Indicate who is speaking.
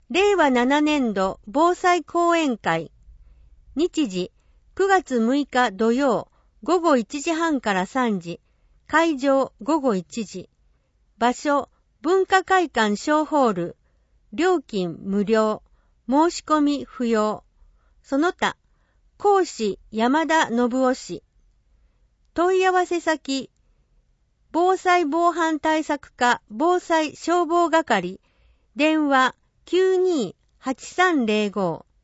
Speaker 1: 令和7年度防災講演会。日時9月6日土曜午後1時半から3時。会場午後1時。場所文化会館小ホール。料金無料。申し込み不要。その他、講師山田信夫氏。問い合わせ先、防災防犯対策課防災消防係、電話 92-8305